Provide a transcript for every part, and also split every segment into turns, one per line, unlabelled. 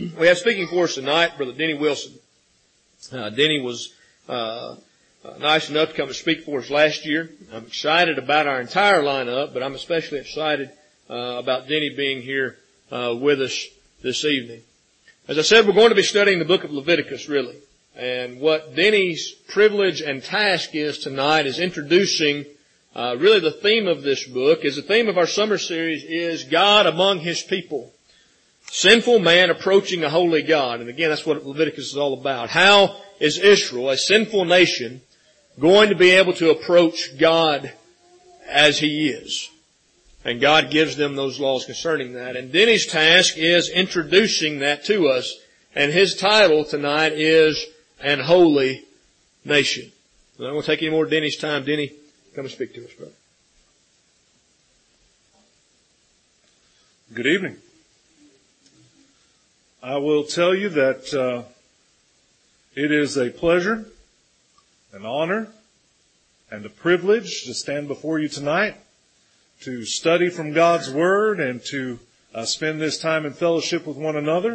We have speaking for us tonight Brother Denny Wilson. Denny was nice enough to come and speak for us last year. I'm excited about our entire lineup, but I'm especially excited about Denny being here with us this evening. As I said, we're going to be studying the book of Leviticus, really. And what Denny's privilege and task is tonight is introducing really the theme of this book. Is the theme of our summer series is God among His people. Sinful man approaching a holy God. And again, that's what Leviticus is all about. How is Israel, a sinful nation, going to be able to approach God as He is? And God gives them those laws concerning that. And Denny's task is introducing that to us. And his title tonight is An Holy Nation. I'm not going to take any more of Denny's time. Denny, come and speak to us, brother.
Good evening. I will tell you that it is a pleasure, an honor, and a privilege to stand before you tonight to study from God's Word and to spend this time in fellowship with one another.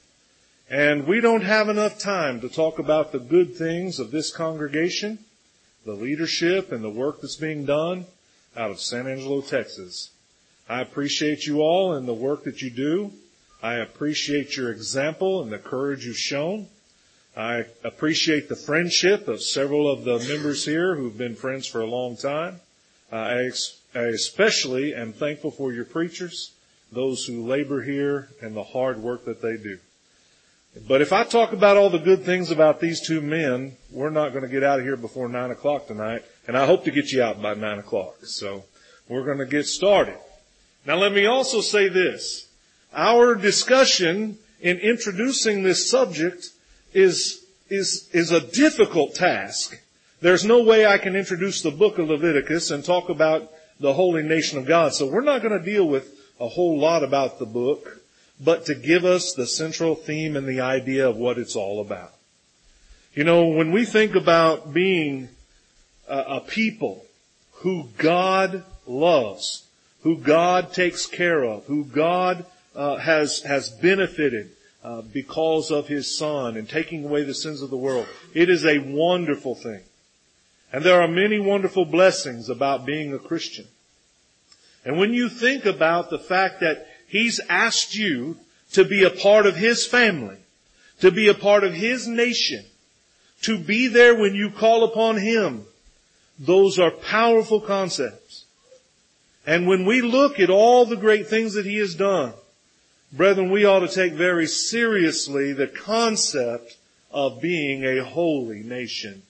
And we don't have enough time to talk about the good things of this congregation, the leadership and the work that's being done out of San Angelo, Texas. I appreciate you all and the work that you do. I appreciate your example and the courage you've shown. I appreciate the friendship of several of the members here who've been friends for a long time. I especially am thankful for your preachers, those who labor here, and the hard work that they do. But if I talk about all the good things about these two men, we're not going to get out of here before 9 o'clock tonight, and I hope to get you out by 9 o'clock. So we're going to get started. Now let me also say this. Our discussion in introducing this subject is a difficult task. There's no way I can introduce the book of Leviticus and talk about the holy nation of God. So we're not going to deal with a whole lot about the book, but to give us the central theme and the idea of what it's all about. You know, when we think about being a people who God loves, who God takes care of, who God has benefited because of His Son and taking away the sins of the world, it is a wonderful thing. And there are many wonderful blessings about being a Christian. And when you think about the fact that He's asked you to be a part of His family, to be a part of His nation, to be there when you call upon Him, those are powerful concepts. And when we look at all the great things that He has done, brethren, we ought to take very seriously the concept of being a holy nation.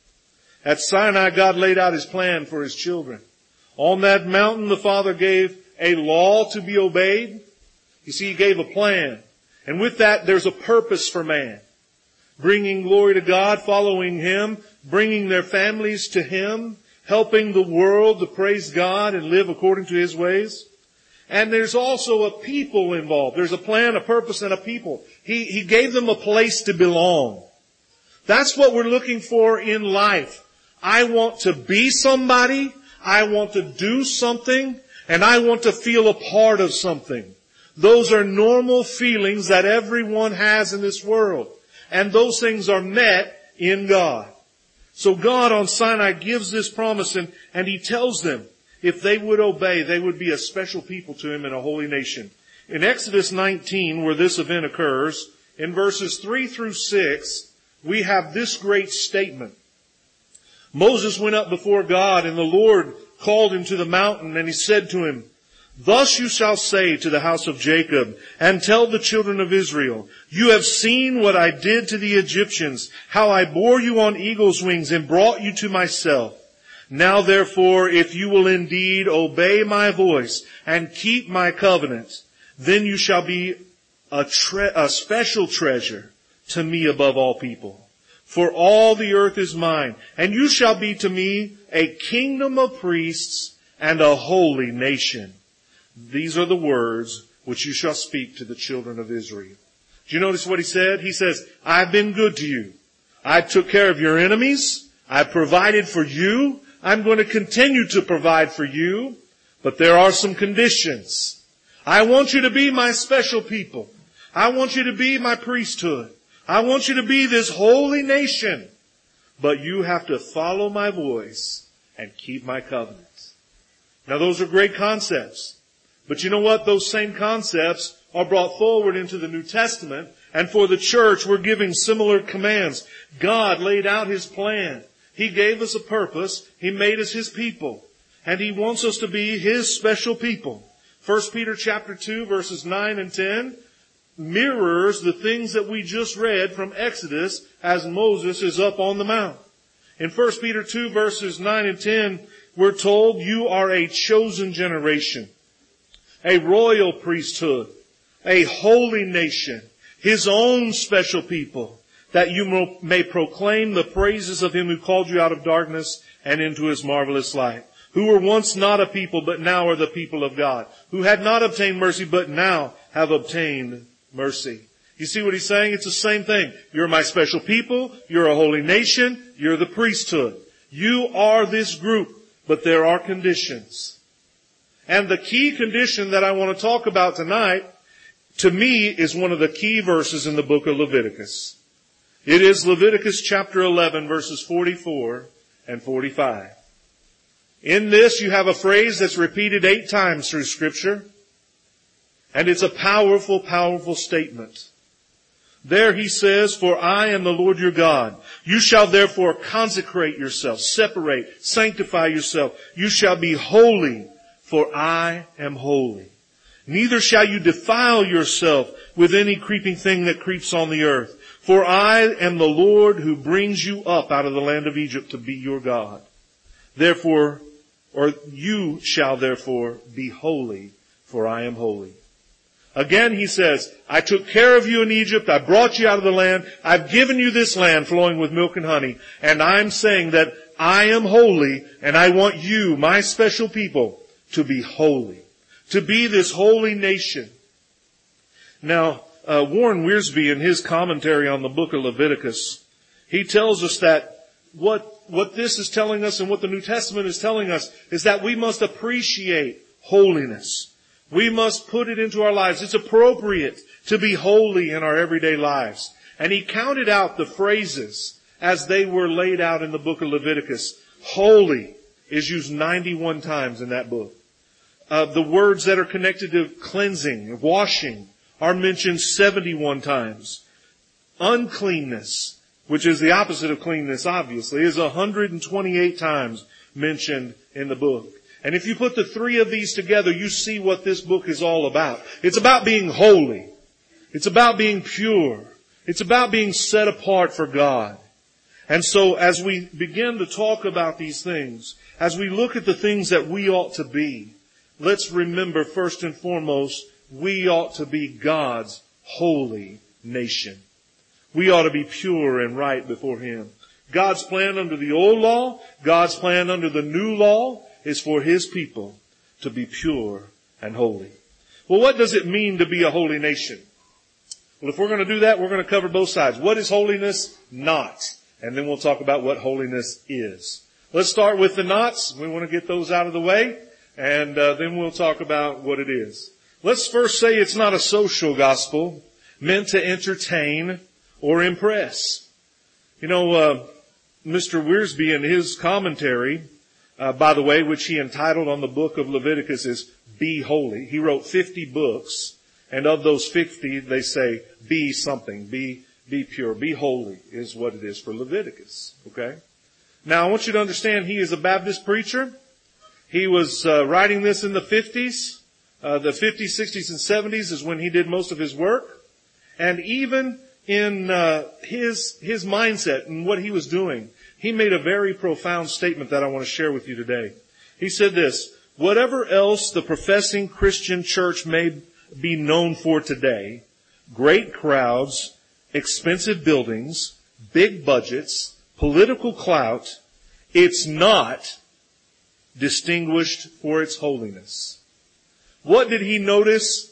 At Sinai, God laid out His plan for His children. On that mountain, the Father gave a law to be obeyed. You see, He gave a plan. And with that, there's a purpose for man. Bringing glory to God, following Him, bringing their families to Him, helping the world to praise God and live according to His ways. And there's also a people involved. There's a plan, a purpose, and a people. He gave them a place to belong. That's what we're looking for in life. I want to be somebody, I want to do something, and I want to feel a part of something. Those are normal feelings that everyone has in this world. And those things are met in God. So God on Sinai gives this promise and He tells them if they would obey, they would be a special people to Him and a holy nation. In Exodus 19, where this event occurs, in verses 3 through 6, we have this great statement. Moses went up before God, and the Lord called him to the mountain, and He said to him, "Thus you shall say to the house of Jacob, and tell the children of Israel, you have seen what I did to the Egyptians, how I bore you on eagle's wings and brought you to myself. Now therefore, if you will indeed obey my voice and keep my covenant, then you shall be a special treasure to me above all people. For all the earth is mine, and you shall be to me a kingdom of priests and a holy nation. These are the words which you shall speak to the children of Israel." Do you notice what He said? He says, I've been good to you. I took care of your enemies. I provided for you. I'm going to continue to provide for you. But there are some conditions. I want you to be my special people. I want you to be my priesthood. I want you to be this holy nation. But you have to follow my voice and keep my covenants. Now those are great concepts. But you know what? Those same concepts are brought forward into the New Testament. And for the church, we're giving similar commands. God laid out His plan. He gave us a purpose. He made us His people. And He wants us to be His special people. 1 Peter chapter 2 verses 9 and 10 mirrors the things that we just read from Exodus as Moses is up on the mount. In 1 Peter 2 verses 9 and 10, we're told you are a chosen generation, a royal priesthood, a holy nation, His own special people, that you may proclaim the praises of Him who called you out of darkness and into His marvelous light, who were once not a people but now are the people of God, who had not obtained mercy but now have obtained mercy. You see what he's saying? It's the same thing. You're my special people. You're a holy nation. You're the priesthood. You are this group, but there are conditions. And the key condition that I want to talk about tonight, to me, is one of the key verses in the book of Leviticus. It is Leviticus chapter 11, verses 44 and 45. In this, you have a phrase that's repeated 8 times through Scripture. And it's a powerful, powerful statement. There he says, for I am the Lord your God. You shall therefore consecrate yourself, separate, sanctify yourself. You shall be holy, for I am holy. Neither shall you defile yourself with any creeping thing that creeps on the earth. For I am the Lord who brings you up out of the land of Egypt to be your God. Therefore, or you shall therefore be holy, for I am holy. Again, he says, I took care of you in Egypt. I brought you out of the land. I've given you this land flowing with milk and honey. And I'm saying that I am holy, and I want you, my special people, to be holy. To be this holy nation. Now, Warren Wiersbe, in his commentary on the book of Leviticus, he tells us that what this is telling us and what the New Testament is telling us is that we must appreciate holiness. We must put it into our lives. It's appropriate to be holy in our everyday lives. And he counted out the phrases as they were laid out in the book of Leviticus. Holy is used 91 times in that book. The words that are connected to cleansing, washing, are mentioned 71 times. Uncleanness, which is the opposite of cleanness, obviously, is 128 times mentioned in the book. And if you put the 3 of these together, you see what this book is all about. It's about being holy. It's about being pure. It's about being set apart for God. And so as we begin to talk about these things, as we look at the things that we ought to be, let's remember first and foremost, we ought to be God's holy nation. We ought to be pure and right before Him. God's plan under the old law, God's plan under the new law, is for His people to be pure and holy. Well, what does it mean to be a holy nation? Well, if we're going to do that, we're going to cover both sides. What is holiness not? And then we'll talk about what holiness is. Let's start with the nots. We want to get those out of the way. And then we'll talk about what it is. Let's first say it's not a social gospel meant to entertain or impress. You know, Mr. Wiersbe in his commentary, by the way, which he entitled on the book of Leviticus is Be Holy. He wrote 50 books, and of those 50, they say, be something, be pure, be holy is what it is for Leviticus. Okay? Now, I want you to understand he is a Baptist preacher. He was writing this in the 50s. The 50s, 60s, and 70s is when he did most of his work. And even in his mindset and what he was doing, he made a very profound statement that I want to share with you today. He said this, whatever else the professing Christian church may be known for today, great crowds, expensive buildings, big budgets, political clout, it's not distinguished for its holiness. What did he notice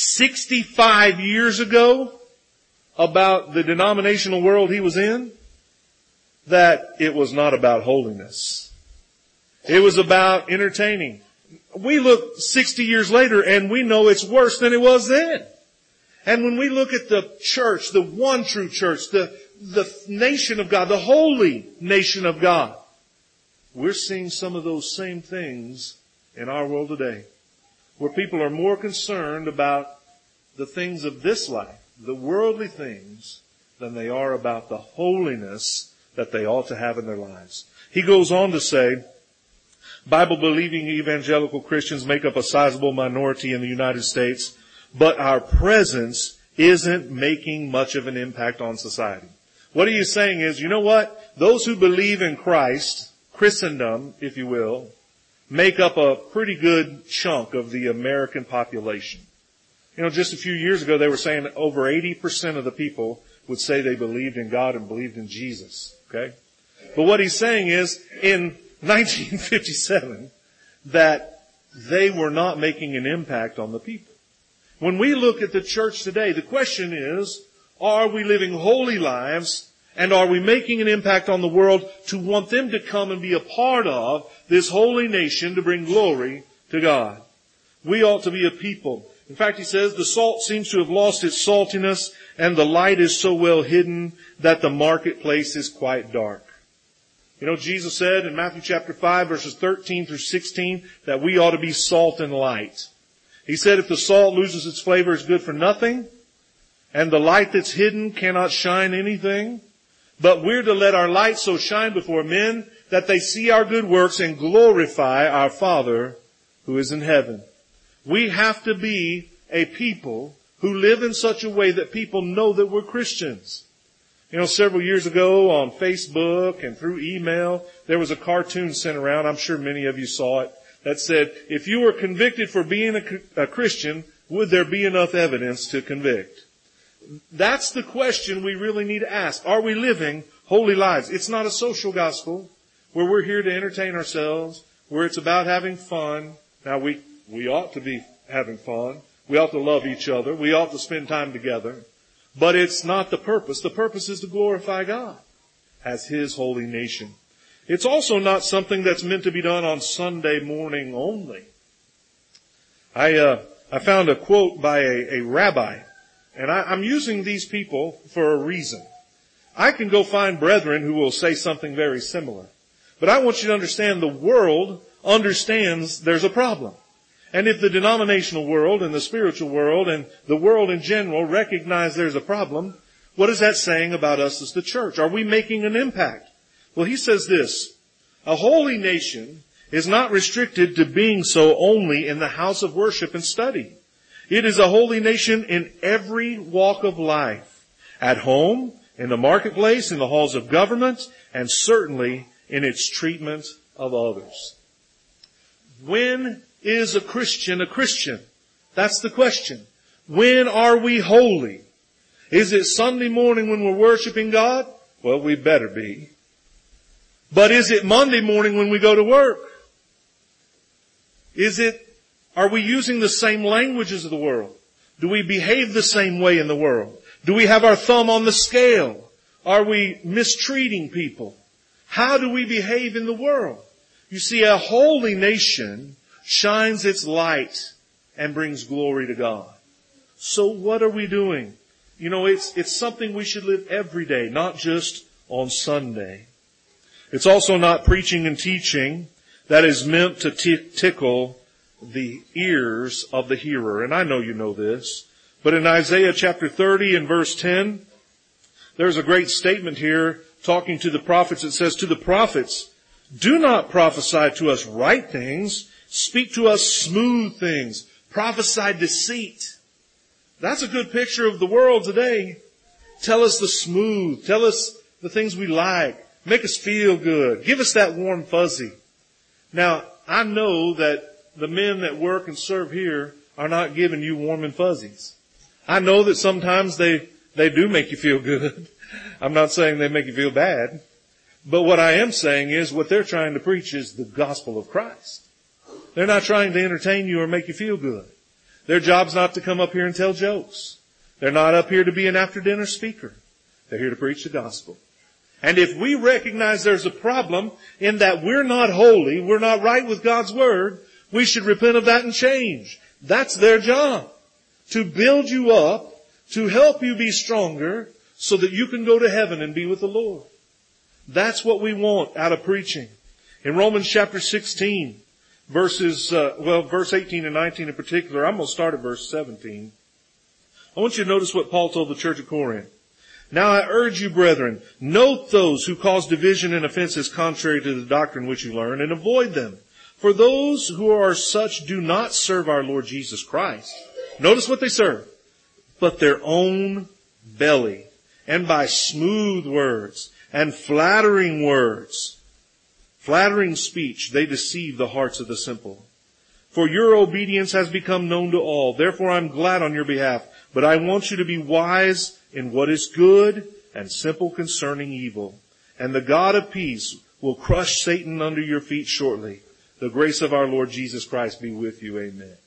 65 years ago about the denominational world he was in? That it was not about holiness. It was about entertaining. We look 60 years later and we know it's worse than it was then. And when we look at the church, the one true church, the nation of God, the holy nation of God, we're seeing some of those same things in our world today, where people are more concerned about the things of this life, the worldly things, than they are about the holiness that they ought to have in their lives. He goes on to say, Bible-believing evangelical Christians make up a sizable minority in the United States, but our presence isn't making much of an impact on society. What he is saying is, you know what? Those who believe in Christ, Christendom, if you will, make up a pretty good chunk of the American population. You know, just a few years ago they were saying over 80% of the people would say they believed in God and believed in Jesus. Okay? But what he's saying is, in 1957, that they were not making an impact on the people. When we look at the church today, the question is, are we living holy lives, and are we making an impact on the world to want them to come and be a part of this holy nation to bring glory to God? We ought to be a people. In fact, he says, the salt seems to have lost its saltiness, and the light is so well hidden that the marketplace is quite dark. You know, Jesus said in Matthew chapter 5, verses 13 through 16, that we ought to be salt and light. He said if the salt loses its flavor, it's good for nothing, and the light that's hidden cannot shine anything. But we're to let our light so shine before men that they see our good works and glorify our Father who is in heaven. We have to be a people who live in such a way that people know that we're Christians. You know, several years ago on Facebook and through email, there was a cartoon sent around, I'm sure many of you saw it, that said, if you were convicted for being a Christian, would there be enough evidence to convict? That's the question we really need to ask. Are we living holy lives? It's not a social gospel where we're here to entertain ourselves, where it's about having fun. Now, we ought to be having fun. We ought to love each other. We ought to spend time together. But it's not the purpose. The purpose is to glorify God as His holy nation. It's also not something that's meant to be done on Sunday morning only. I found a quote by a rabbi, and I'm using these people for a reason. I can go find brethren who will say something very similar. But I want you to understand the world understands there's a problem. And if the denominational world and the spiritual world and the world in general recognize there's a problem, what is that saying about us as the church? Are we making an impact? Well, he says this, a holy nation is not restricted to being so only in the house of worship and study. It is a holy nation in every walk of life, at home, in the marketplace, in the halls of government, and certainly in its treatment of others. When is a Christian a Christian? That's the question. When are we holy? Is it Sunday morning when we're worshiping God? Well, we better be. But is it Monday morning when we go to work? Are we using the same languages of the world? Do we behave the same way in the world? Do we have our thumb on the scale? Are we mistreating people? How do we behave in the world? You see, a holy nation shines its light and brings glory to God. So what are we doing? You know, it's something we should live every day, not just on Sunday. It's also not preaching and teaching that is meant to tickle the ears of the hearer. And I know you know this. But in Isaiah chapter 30 and verse 10, there's a great statement here talking to the prophets. It says, to the prophets, do not prophesy to us right things. Speak to us smooth things. Prophesy deceit. That's a good picture of the world today. Tell us the smooth. Tell us the things we like. Make us feel good. Give us that warm fuzzy. Now, I know that the men that work and serve here are not giving you warm and fuzzies. I know that sometimes they do make you feel good. I'm not saying they make you feel bad. But what I am saying is what they're trying to preach is the gospel of Christ. They're not trying to entertain you or make you feel good. Their job's not to come up here and tell jokes. They're not up here to be an after-dinner speaker. They're here to preach the gospel. And if we recognize there's a problem in that we're not holy, we're not right with God's word, we should repent of that and change. That's their job. To build you up, to help you be stronger so that you can go to heaven and be with the Lord. That's what we want out of preaching. In Romans chapter 16, verse 18 and 19 in particular, I'm going to start at verse 17. I want you to notice what Paul told the church at Corinth. Now I urge you, brethren, note those who cause division and offenses contrary to the doctrine which you learn, and avoid them. For those who are such do not serve our Lord Jesus Christ. Notice what they serve. But their own belly, and by smooth words and flattering speech, they deceive the hearts of the simple. For your obedience has become known to all. Therefore I'm glad on your behalf. But I want you to be wise in what is good and simple concerning evil. And the God of peace will crush Satan under your feet shortly. The grace of our Lord Jesus Christ be with you. Amen.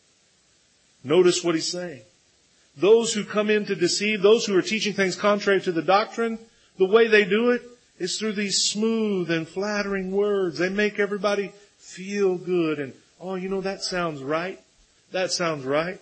Notice what he's saying. Those who come in to deceive, those who are teaching things contrary to the doctrine, the way they do it is through these smooth and flattering words. They make everybody feel good and, oh, you know, that sounds right. That sounds right.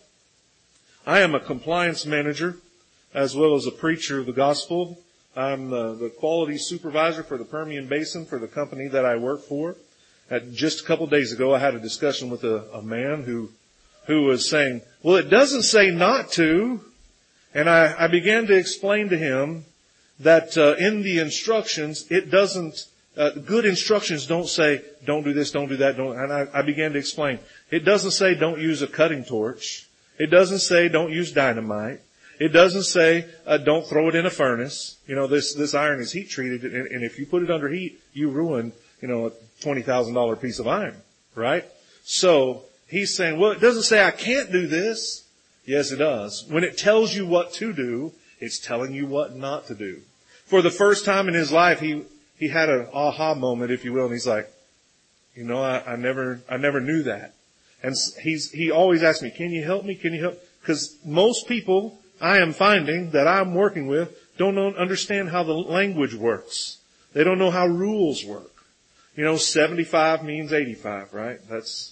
I am a compliance manager as well as a preacher of the gospel. I'm the quality supervisor for the Permian Basin for the company that I work for. Just a couple days ago, I had a discussion with a man who was saying, well, it doesn't say not to. And I began to explain to him that in the instructions, it doesn't, good instructions don't say, don't do this, don't do that. And I began to explain. It doesn't say don't use a cutting torch. It doesn't say don't use dynamite. It doesn't say don't throw it in a furnace. You know, this iron is heat treated, and if you put it under heat, you ruin, you know, a $20,000 piece of iron, right? So he's saying, well, it doesn't say I can't do this. Yes, it does. When it tells you what to do, it's telling you what not to do. For the first time in his life, he had an aha moment, if you will, and he's like, you know, I never knew that. And he always asks me, can you help me? Can you help? Because most people I am finding that I'm working with don't understand how the language works. They don't know how rules work. You know, 75 means 85, right? That's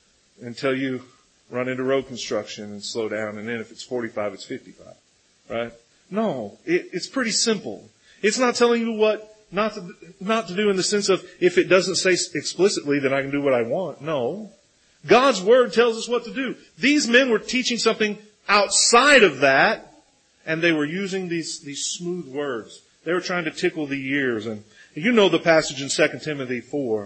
until you run into road construction and slow down. And then if it's 45, it's 55, right? No, it's pretty simple. It's not telling you what not to do in the sense of if it doesn't say explicitly that I can do what I want. No. God's Word tells us what to do. These men were teaching something outside of that, and they were using these smooth words. They were trying to tickle the ears. And you know the passage in 2 Timothy 4,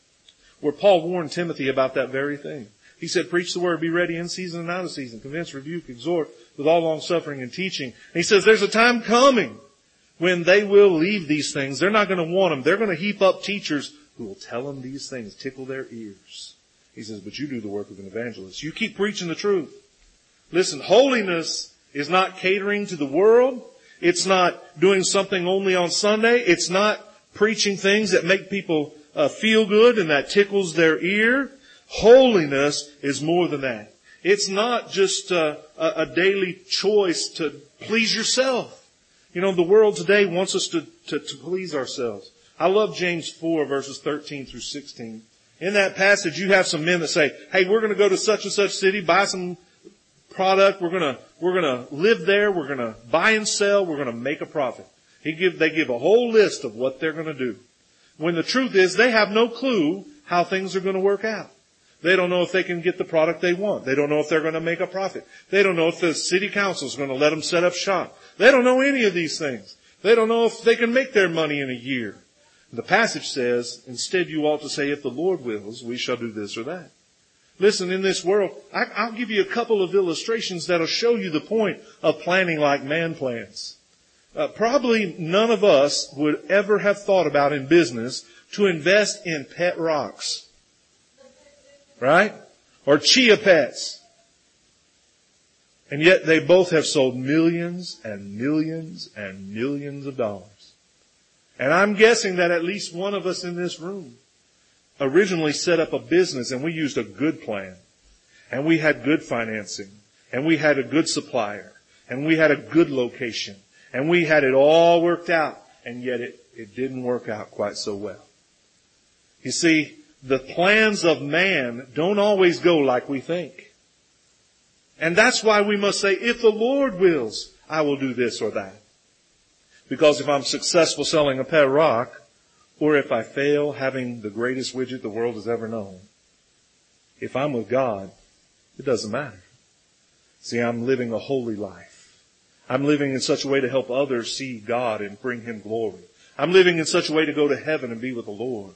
where Paul warned Timothy about that very thing. He said, preach the Word, be ready in season and out of season, convince, rebuke, exhort, with all long suffering and teaching. And he says, there's a time coming when they will leave these things. They're not going to want them. They're going to heap up teachers who will tell them these things, tickle their ears. He says, but you do the work of an evangelist. You keep preaching the truth. Listen, holiness is not catering to the world. It's not doing something only on Sunday. It's not preaching things that make people feel good and that tickles their ear. Holiness is more than that. It's not just a daily choice to please yourself. You know, the world today wants us to please ourselves. I love James 4, verses 13 through 16. In that passage, you have some men that say, hey, we're going to go to such and such city, buy some product. We're going to live there. We're going to buy and sell. We're going to make a profit. They give a whole list of what they're going to do. When the truth is, they have no clue how things are going to work out. They don't know if they can get the product they want. They don't know if they're going to make a profit. They don't know if the city council is going to let them set up shop. They don't know any of these things. They don't know if they can make their money in a year. The passage says, instead you ought to say, if the Lord wills, we shall do this or that. Listen, in this world, I'll give you a couple of illustrations that'll show you the point of planning like man plans. Probably none of us would ever have thought about in business to invest in pet rocks. Right? Or chia pets. And yet they both have sold millions and millions and millions of dollars. And I'm guessing that at least one of us in this room originally set up a business and we used a good plan. And we had good financing. And we had a good supplier. And we had a good location. And we had it all worked out. And yet it didn't work out quite so well. You see, the plans of man don't always go like we think. And that's why we must say, if the Lord wills, I will do this or that. Because if I'm successful selling a pet rock, or if I fail having the greatest widget the world has ever known, if I'm with God, it doesn't matter. See, I'm living a holy life. I'm living in such a way to help others see God and bring Him glory. I'm living in such a way to go to heaven and be with the Lord.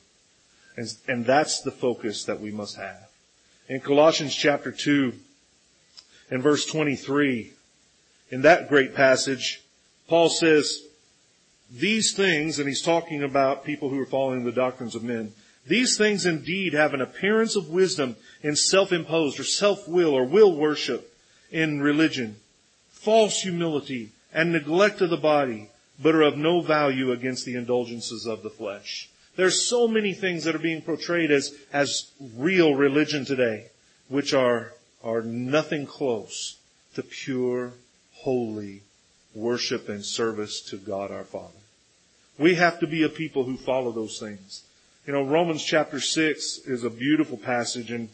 And that's the focus that we must have. In Colossians chapter 2 and verse 23, in that great passage, Paul says, these things, and he's talking about people who are following the doctrines of men, these things indeed have an appearance of wisdom in self-imposed or self-will or will worship in religion, false humility and neglect of the body, but are of no value against the indulgences of the flesh. There's so many things that are being portrayed as real religion today, which are nothing close to pure, holy worship and service to God our Father. We have to be a people who follow those things. You know, Romans chapter 6 is a beautiful passage, and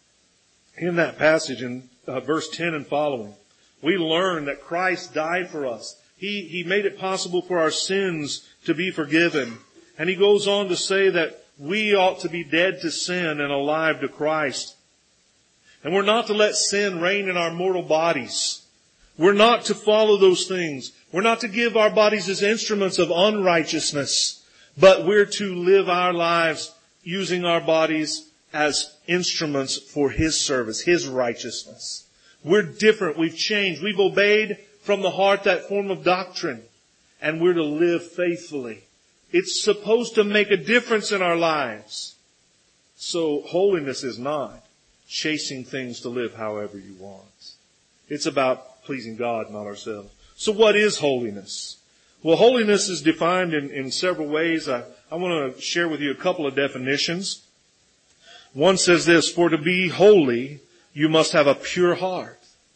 in that passage, in verse 10 and following, we learn that Christ died for us. He made it possible for our sins to be forgiven. And he goes on to say that we ought to be dead to sin and alive to Christ. And we're not to let sin reign in our mortal bodies. We're not to follow those things. We're not to give our bodies as instruments of unrighteousness, but we're to live our lives using our bodies as instruments for His service, His righteousness. We're different. We've changed. We've obeyed from the heart that form of doctrine, and we're to live faithfully. It's supposed to make a difference in our lives. So holiness is not chasing things to live however you want. It's about pleasing God, not ourselves. So what is holiness? Well, holiness is defined in several ways. I want to share with you a couple of definitions. One says this, for to be holy, you must have a pure heart.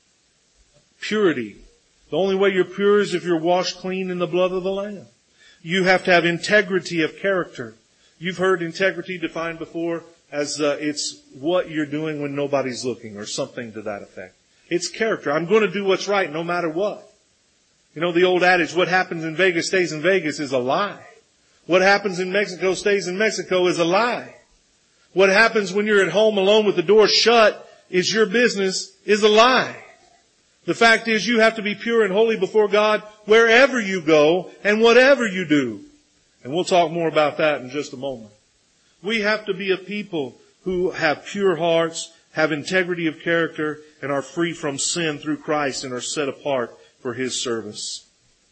Purity. The only way you're pure is if you're washed clean in the blood of the Lamb. You have to have integrity of character. You've heard integrity defined before as it's what you're doing when nobody's looking, or something to that effect. It's character. I'm going to do what's right no matter what. You know, the old adage, what happens in Vegas stays in Vegas, is a lie. What happens in Mexico stays in Mexico is a lie. What happens when you're at home alone with the door shut is your business, is a lie. The fact is you have to be pure and holy before God wherever you go and whatever you do. And we'll talk more about that in just a moment. We have to be a people who have pure hearts, have integrity of character, and are free from sin through Christ and are set apart for His service.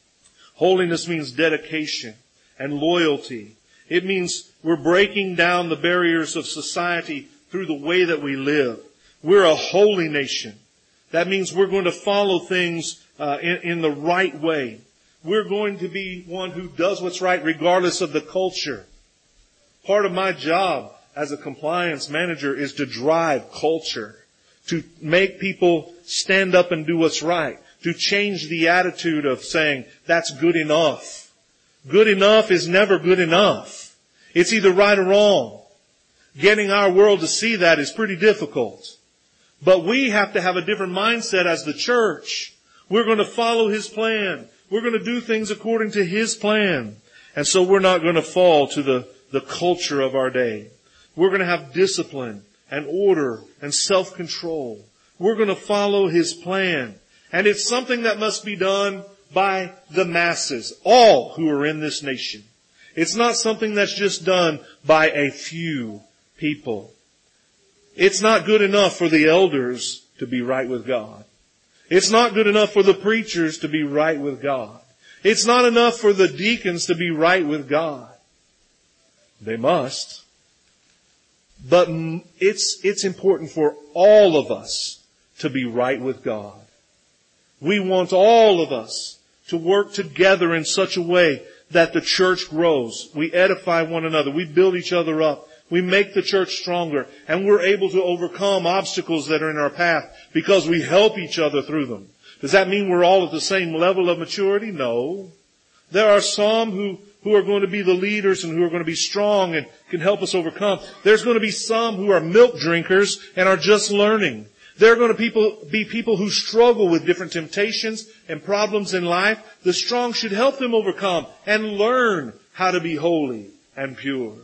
Holiness means dedication and loyalty. It means we're breaking down the barriers of society through the way that we live. We're a holy nation. That means we're going to follow things in the right way. We're going to be one who does what's right regardless of the culture. Part of my job as a compliance manager is to drive culture, to make people stand up and do what's right, to change the attitude of saying, that's good enough. Good enough is never good enough. It's either right or wrong. Getting our world to see that is pretty difficult. But we have to have a different mindset as the church. We're going to follow His plan. We're going to do things according to His plan. And so we're not going to fall to the culture of our day. We're going to have discipline and order and self-control. We're going to follow His plan. And it's something that must be done by the masses, all who are in this nation. It's not something that's just done by a few people. It's not good enough for the elders to be right with God. It's not good enough for the preachers to be right with God. It's not enough for the deacons to be right with God. They must. But it's important for all of us to be right with God. We want all of us to work together in such a way that the church grows. We edify one another. We build each other up. We make the church stronger, and we're able to overcome obstacles that are in our path because we help each other through them. Does that mean we're all at the same level of maturity? No. There are some who are going to be the leaders and who are going to be strong and can help us overcome. There's going to be some who are milk drinkers and are just learning. There are going to be people who struggle with different temptations and problems in life. The strong should help them overcome and learn how to be holy and pure.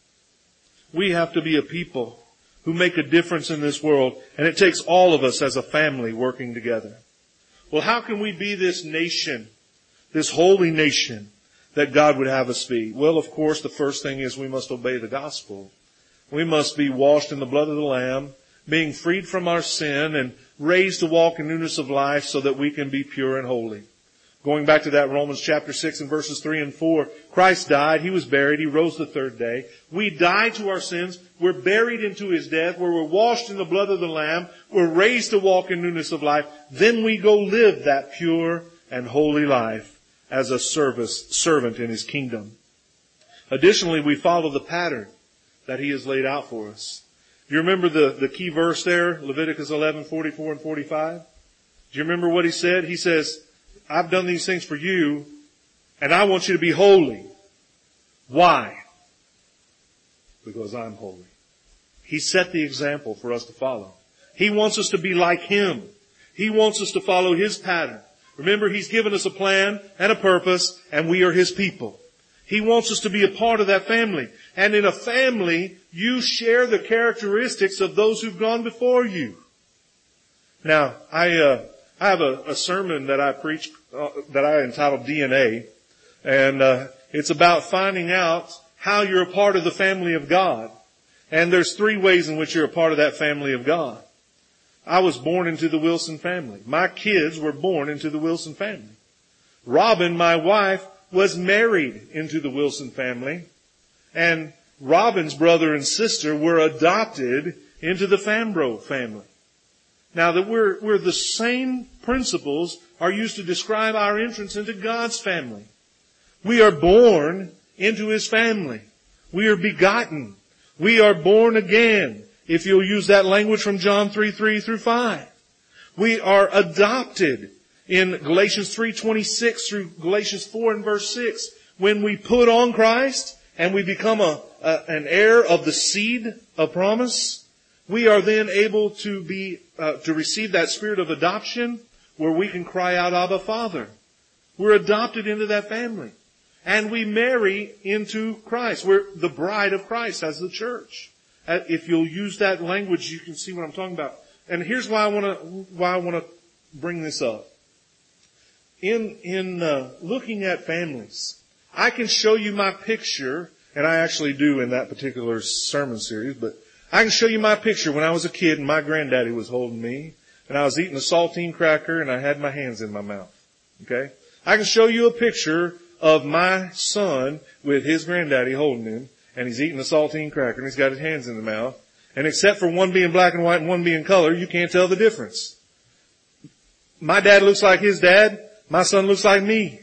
We have to be a people who make a difference in this world, and it takes all of us as a family working together. Well, how can we be this nation, this holy nation that God would have us be? Well, of course, the first thing is we must obey the gospel. We must be washed in the blood of the Lamb, being freed from our sin and raised to walk in newness of life so that we can be pure and holy. Going back to that Romans chapter 6 and verses 3 and 4, Christ died, He was buried, He rose the third day. We died to our sins, we're buried into His death, where we're washed in the blood of the Lamb, we're raised to walk in newness of life. Then we go live that pure and holy life as a servant in His kingdom. Additionally, we follow the pattern that He has laid out for us. Do you remember the key verse there, Leviticus 11:44 and 45? Do you remember what He said? He says, I've done these things for you, and I want you to be holy. Why? Because I'm holy. He set the example for us to follow. He wants us to be like Him. He wants us to follow His pattern. Remember, He's given us a plan and a purpose, and we are His people. He wants us to be a part of that family. And in a family, you share the characteristics of those who've gone before you. Now, I have a sermon that I preach that I entitled DNA, and it's about finding out how you're a part of the family of God. And there's 3 ways in which you're a part of that family of God. I was born into the Wilson family. My kids were born into the Wilson family. Robin, my wife, was married into the Wilson family, and Robin's brother and sister were adopted into the Fambro family. Now that we're the same principles are used to describe our entrance into God's family. We are born into His family. We are begotten. We are born again, if you'll use that language from John 3:3 through 5. We are adopted in Galatians 3:26 through Galatians 4 and verse 6. When we put on Christ and we become an heir of the seed of promise, we are then able to receive that spirit of adoption where we can cry out, Abba, Father. We're adopted into that family. And we marry into Christ. We're the bride of Christ as the church. If you'll use that language, you can see what I'm talking about. And here's why I want to bring this up. In looking at families, I can show you my picture, and I actually do in that particular sermon series, but I can show you my picture when I was a kid and my granddaddy was holding me, and I was eating a saltine cracker and I had my hands in my mouth. Okay? I can show you a picture of my son with his granddaddy holding him, and he's eating a saltine cracker and he's got his hands in the mouth. And except for one being black and white and one being color, you can't tell the difference. My dad looks like his dad. My son looks like me.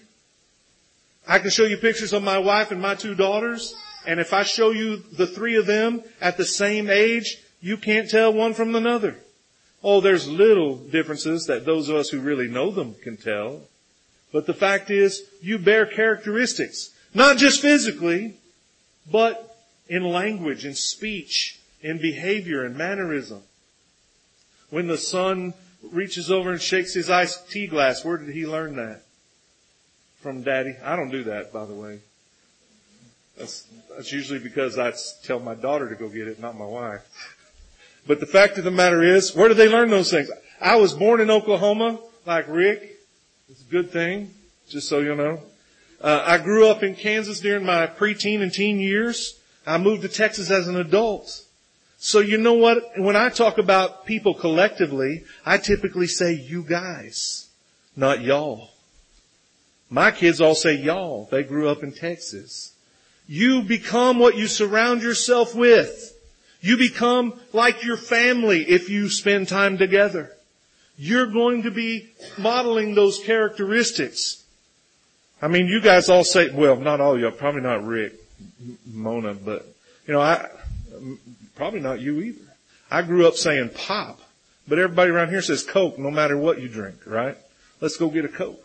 I can show you pictures of my wife and my 2 daughters. And if I show you the 3 of them at the same age, you can't tell one from another. Oh, there's little differences that those of us who really know them can tell. But the fact is, you bear characteristics. Not just physically, but in language, in speech, in behavior and mannerism. When the son reaches over and shakes his iced tea glass, where did he learn that? From Daddy. I don't do that, by the way. That's usually because I tell my daughter to go get it, not my wife. But the fact of the matter is, where did they learn those things? I was born in Oklahoma, like Rick. It's a good thing, just so you know. I grew up in Kansas during my preteen and teen years. I moved to Texas as an adult. So you know what? When I talk about people collectively, I typically say you guys, not y'all. My kids all say y'all. They grew up in Texas. You become what you surround yourself with. You become like your family if you spend time together. You're going to be modeling those characteristics. I mean, you guys all say, well, not all of you, probably not Rick, Mona, but, probably not you either. I grew up saying pop, but everybody around here says Coke no matter what you drink, right? Let's go get a Coke.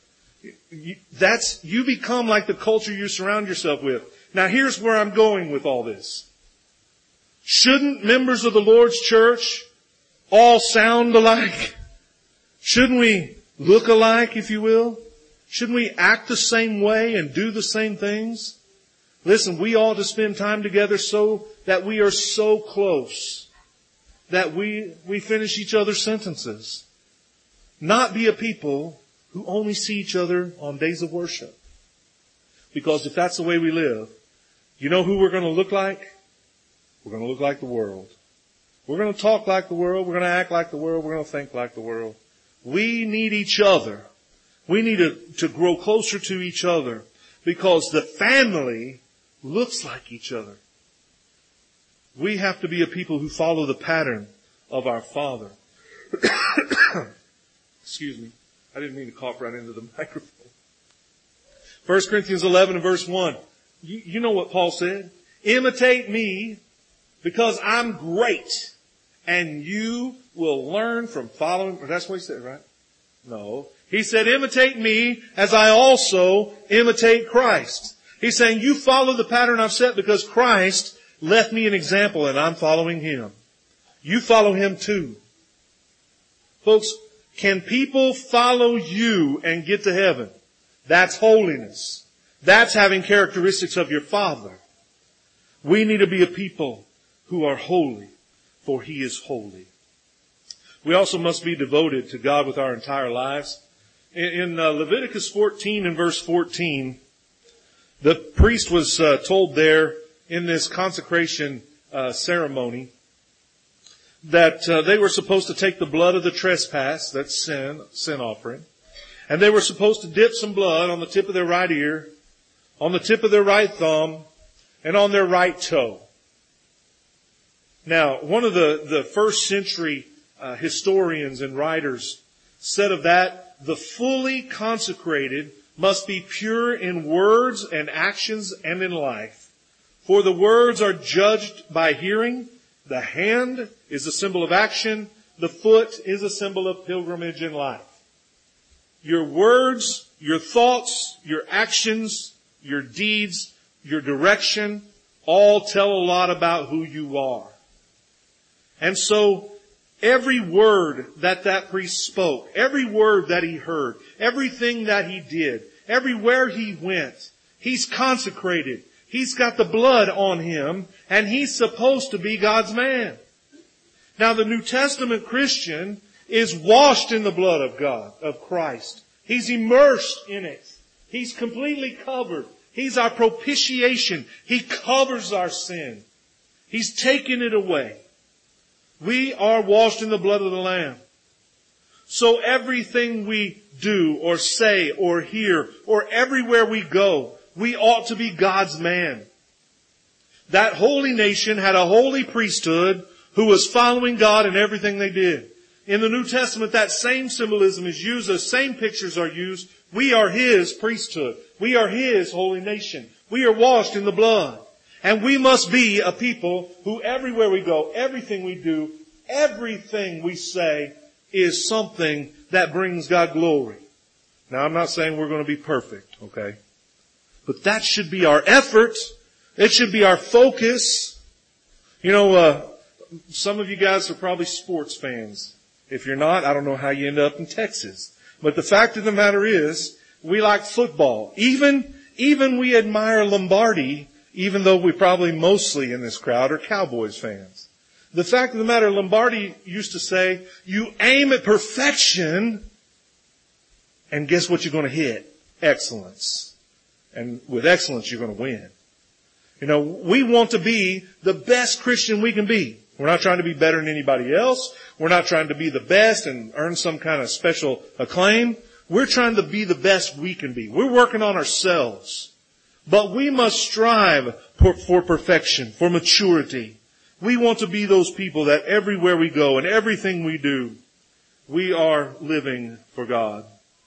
You become like the culture you surround yourself with. Now here's where I'm going with all this. Shouldn't members of the Lord's church all sound alike? Shouldn't we look alike, if you will? Shouldn't we act the same way and do the same things? Listen, we ought to spend time together so that we are so close that we finish each other's sentences. Not be a people who only see each other on days of worship. Because if that's the way we live, you know who we're going to look like? We're going to look like the world. We're going to talk like the world. We're going to act like the world. We're going to think like the world. We need each other. We need to grow closer to each other because the family looks like each other. We have to be a people who follow the pattern of our Father. Excuse me. I didn't mean to cough right into the microphone. 1 Corinthians 11 and verse 1. You know what Paul said? Imitate me because I'm great and you will learn from following. That's what he said, right? No. He said, imitate me as I also imitate Christ. He's saying, you follow the pattern I've set because Christ left me an example and I'm following Him. You follow Him too. Folks, can people follow you and get to heaven? That's holiness. That's having characteristics of your Father. We need to be a people who are holy, for He is holy. We also must be devoted to God with our entire lives. In Leviticus 14 and verse 14, the priest was told there in this consecration ceremony that they were supposed to take the blood of the trespass, that's sin offering, and they were supposed to dip some blood on the tip of their right ear, on the tip of their right thumb, and on their right toe. Now, one of the first century historians and writers said of that, the fully consecrated must be pure in words and actions and in life. For the words are judged by hearing. The hand is a symbol of action. The foot is a symbol of pilgrimage in life. Your words, your thoughts, your actions, your deeds, your direction, all tell a lot about who you are. And so, every word that priest spoke, every word that he heard, everything that he did, everywhere he went, he's consecrated. He's got the blood on him, and he's supposed to be God's man. Now, the New Testament Christian is washed in the blood of God, of Christ. He's immersed in it. He's completely covered. He's our propitiation. He covers our sin. He's taken it away. We are washed in the blood of the Lamb. So everything we do or say or hear or everywhere we go, we ought to be God's man. That holy nation had a holy priesthood who was following God in everything they did. In the New Testament, that same symbolism is used, those same pictures are used. We are His priesthood. We are His holy nation. We are washed in the blood. And we must be a people who everywhere we go, everything we do, everything we say is something that brings God glory. Now, I'm not saying we're going to be perfect, okay? But that should be our effort. It should be our focus. You know, some of you guys are probably sports fans. If you're not, I don't know how you end up in Texas. But the fact of the matter is, we like football. Even we admire Lombardi, even though we probably mostly in this crowd are Cowboys fans. The fact of the matter, Lombardi used to say, you aim at perfection, and guess what you're going to hit? Excellence. And with excellence, you're going to win. You know, we want to be the best Christian we can be. We're not trying to be better than anybody else. We're not trying to be the best and earn some kind of special acclaim. We're trying to be the best we can be. We're working on ourselves. But we must strive for perfection, for maturity. We want to be those people that everywhere we go and everything we do, we are living for God.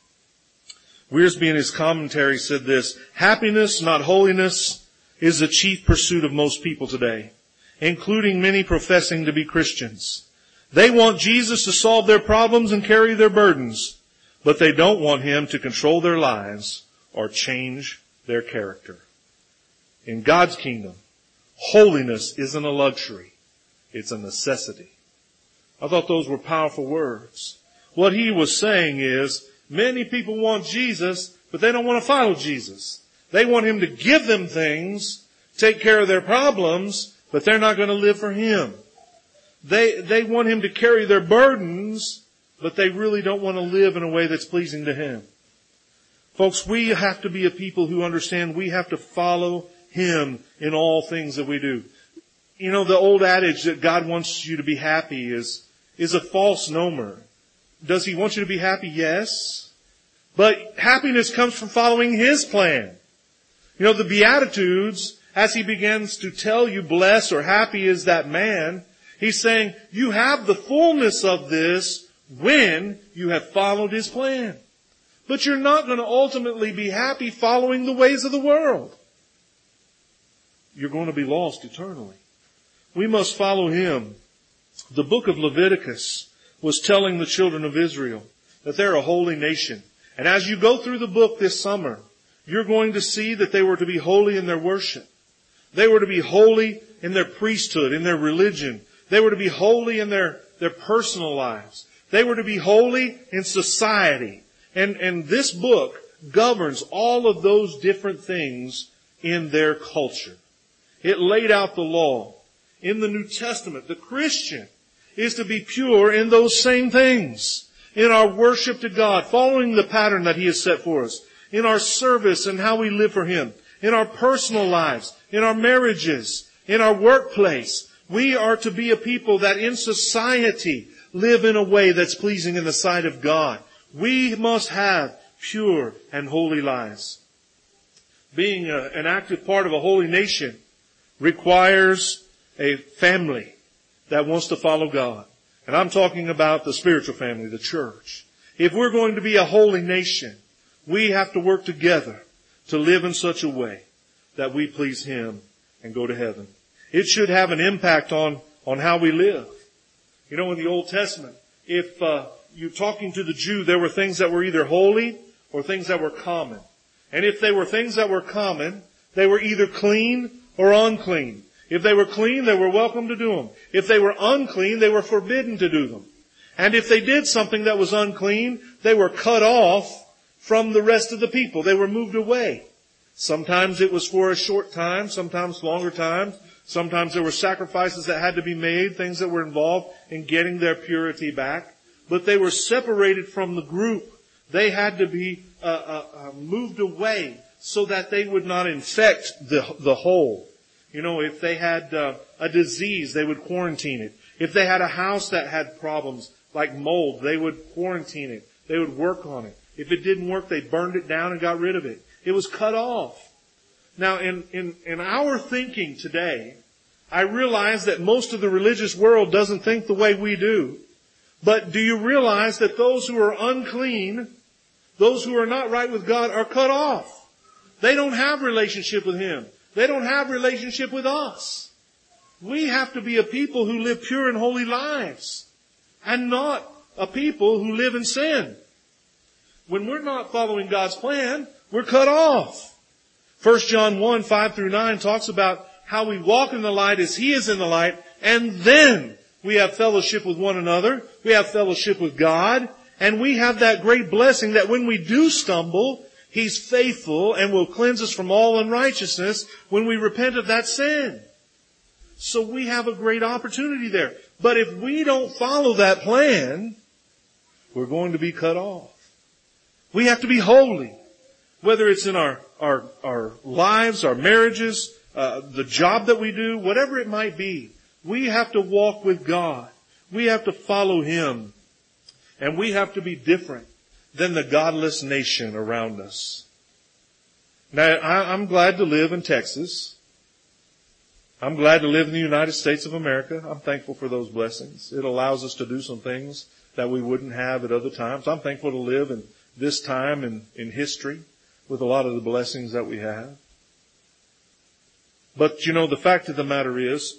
Wiersbe in his commentary said this, happiness, not holiness, is the chief pursuit of most people today, including many professing to be Christians. They want Jesus to solve their problems and carry their burdens, but they don't want Him to control their lives or change their character. In God's kingdom, holiness isn't a luxury. It's a necessity. I thought those were powerful words. What he was saying is, many people want Jesus, but they don't want to follow Jesus. They want him to give them things, take care of their problems, but they're not going to live for him. They want him to carry their burdens, but they really don't want to live in a way that's pleasing to him. Folks, we have to be a people who understand we have to follow him in all things that we do. You know, the old adage that God wants you to be happy is a false nomer. Does he want you to be happy? Yes. But happiness comes from following his plan. You know, the Beatitudes, as he begins to tell you, blessed or happy is that man, he's saying, you have the fullness of this when you have followed his plan. But you're not going to ultimately be happy following the ways of the world. You're going to be lost eternally. We must follow him. The book of Leviticus was telling the children of Israel that they're a holy nation. And as you go through the book this summer, you're going to see that they were to be holy in their worship. They were to be holy in their priesthood, in their religion. They were to be holy in their personal lives. They were to be holy in society. And this book governs all of those different things in their culture. It laid out the law. In the New Testament, the Christian is to be pure in those same things. In our worship to God, following the pattern that he has set for us. In our service and how we live for him. In our personal lives. In our marriages. In our workplace. We are to be a people that in society live in a way that's pleasing in the sight of God. We must have pure and holy lives. Being an active part of a holy nation requires a family that wants to follow God. And I'm talking about the spiritual family, the church. If we're going to be a holy nation, we have to work together to live in such a way that we please him and go to heaven. It should have an impact on how we live. You know, in the Old Testament, if you're talking to the Jew, there were things that were either holy or things that were common. And if they were things that were common, they were either clean or unclean. If they were clean, they were welcome to do them. If they were unclean, they were forbidden to do them. And if they did something that was unclean, they were cut off from the rest of the people. They were moved away. Sometimes it was for a short time, sometimes longer times. Sometimes there were sacrifices that had to be made, things that were involved in getting their purity back. But they were separated from the group. They had to be moved away so that they would not infect the whole. You know, if they had a disease, they would quarantine it. If they had a house that had problems like mold, they would quarantine it. They would work on it. If it didn't work, they burned it down and got rid of it. It was cut off. Now, in our thinking today, I realize that most of the religious world doesn't think the way we do. But do you realize that those who are unclean, those who are not right with God, are cut off? They don't have relationship with him. They don't have relationship with us. We have to be a people who live pure and holy lives and not a people who live in sin. When we're not following God's plan, we're cut off. 1 John 1, 5 through 9 talks about how we walk in the light as he is in the light, and then we have fellowship with one another. We have fellowship with God, and we have that great blessing that when we do stumble, he's faithful and will cleanse us from all unrighteousness when we repent of that sin. So we have a great opportunity there. But if we don't follow that plan, we're going to be cut off. We have to be holy. Whether it's in our lives, our marriages, the job that we do, whatever it might be, we have to walk with God. We have to follow him. And we have to be different than the godless nation around us. Now, I'm glad to live in Texas. I'm glad to live in the United States of America. I'm thankful for those blessings. It allows us to do some things that we wouldn't have at other times. I'm thankful to live in this time in history with a lot of the blessings that we have. But, you know, the fact of the matter is,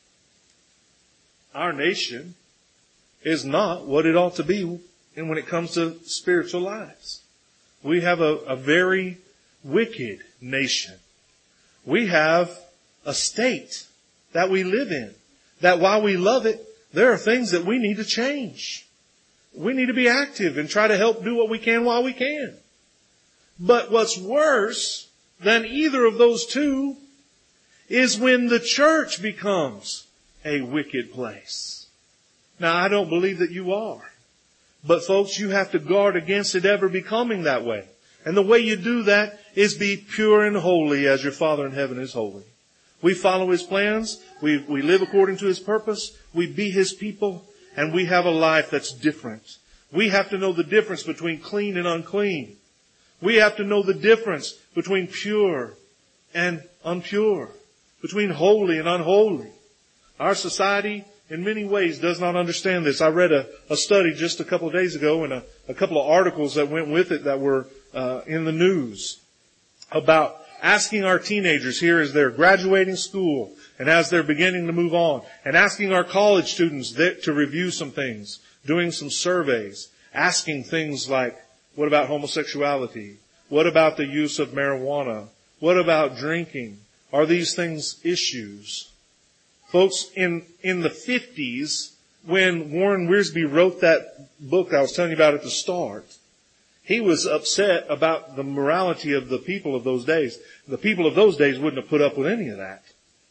our nation is not what it ought to be and when it comes to spiritual lives. We have a very wicked nation. We have a state that we live in, that while we love it, there are things that we need to change. We need to be active and try to help do what we can while we can. But what's worse than either of those two is when the church becomes a wicked place. Now, I don't believe that you are. But folks, you have to guard against it ever becoming that way. And the way you do that is be pure and holy as your Father in heaven is holy. We follow His plans. We live according to His purpose. We be His people. And we have a life that's different. We have to know the difference between clean and unclean. We have to know the difference between pure and impure, between holy and unholy. Our society, in many ways, does not understand this. I read a study just a couple of days ago and a couple of articles that went with it that were in the news about asking our teenagers here as they're graduating school and as they're beginning to move on, and asking our college students to review some things, doing some surveys, asking things like, what about homosexuality? What about the use of marijuana? What about drinking? Are these things issues? Folks, in the 50s, when Warren Wiersbe wrote that book I was telling you about at the start, he was upset about the morality of the people of those days. The people of those days wouldn't have put up with any of that.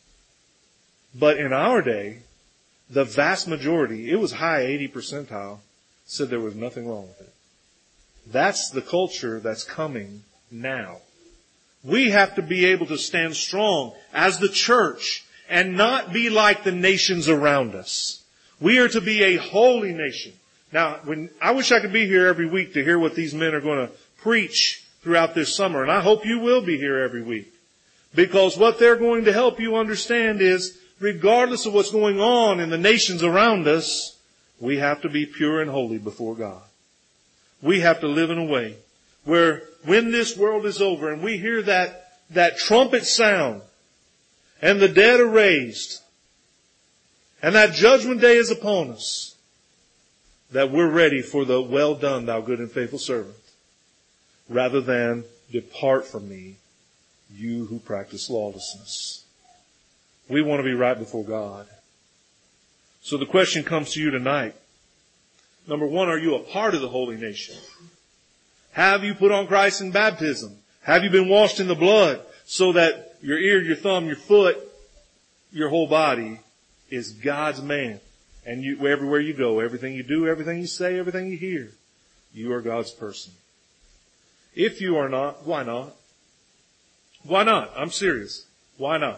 But in our day, the vast majority, it was high 80 percentile, said there was nothing wrong with it. That's the culture that's coming now. We have to be able to stand strong as the church and not be like the nations around us. We are to be a holy nation. Now, I wish I could be here every week to hear what these men are going to preach throughout this summer. And I hope you will be here every week. Because what they're going to help you understand is, regardless of what's going on in the nations around us, we have to be pure and holy before God. We have to live in a way where when this world is over and we hear that trumpet sound and the dead are raised and that judgment day is upon us, that we're ready for the well done, thou good and faithful servant, rather than depart from me, you who practice lawlessness. We want to be right before God. So the question comes to you tonight. Number one, are you a part of the holy nation? Have you put on Christ in baptism? Have you been washed in the blood so that your ear, your thumb, your foot, your whole body is God's man? And everywhere you go, everything you do, everything you say, everything you hear, you are God's person. If you are not, why not? Why not? I'm serious. Why not?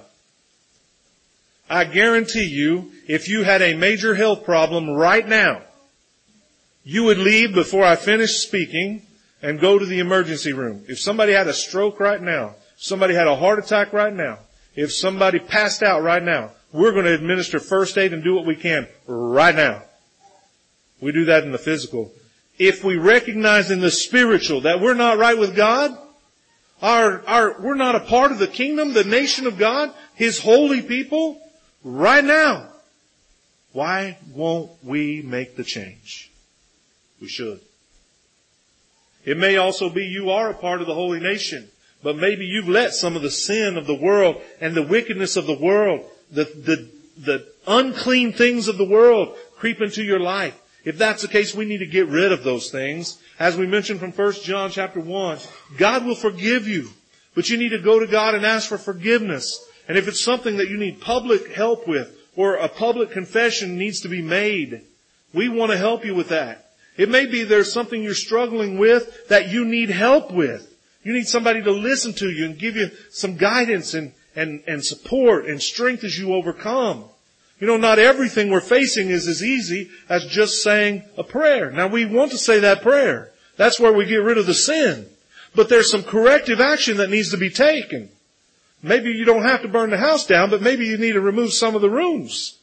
I guarantee you, if you had a major health problem right now, you would leave before I finish speaking and go to the emergency room. If somebody had a stroke right now, if somebody had a heart attack right now, if somebody passed out right now, we're going to administer first aid and do what we can right now. We do that in the physical. If we recognize in the spiritual that we're not right with God, we're not a part of the kingdom, the nation of God, His holy people, right now, why won't we make the change? We should. It may also be you are a part of the holy nation, but maybe you've let some of the sin of the world and the wickedness of the world, the unclean things of the world creep into your life. If that's the case, we need to get rid of those things. As we mentioned from 1 John chapter 1, God will forgive you, but you need to go to God and ask for forgiveness. And if it's something that you need public help with, or a public confession needs to be made, we want to help you with that. It may be there's something you're struggling with that you need help with. You need somebody to listen to you and give you some guidance and support and strength as you overcome. You know, not everything we're facing is as easy as just saying a prayer. Now, we want to say that prayer. That's where we get rid of the sin. But there's some corrective action that needs to be taken. Maybe you don't have to burn the house down, but maybe you need to remove some of the rooms.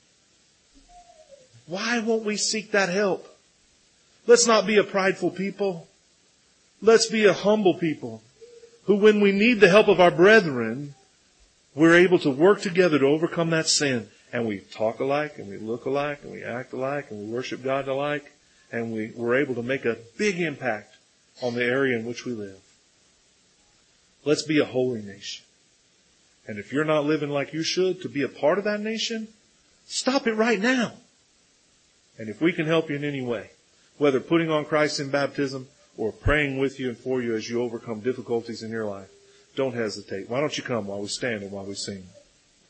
Why won't we seek that help? Let's not be a prideful people. Let's be a humble people who, when we need the help of our brethren, we're able to work together to overcome that sin. And we talk alike, and we look alike, and we act alike, and we worship God alike, and we're able to make a big impact on the area in which we live. Let's be a holy nation. And if you're not living like you should to be a part of that nation, stop it right now. And if we can help you in any way, whether putting on Christ in baptism or praying with you and for you as you overcome difficulties in your life, don't hesitate. Why don't you come while we stand and while we sing?